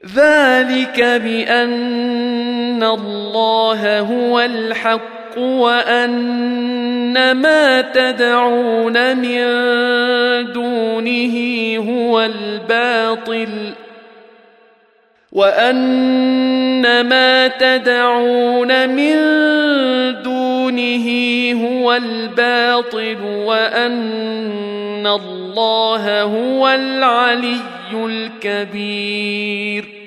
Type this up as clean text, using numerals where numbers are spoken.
ذلك بأن الله هو الحق وأن ما تدعون من دونه هو الباطل وأن الله هو العلي الكبير.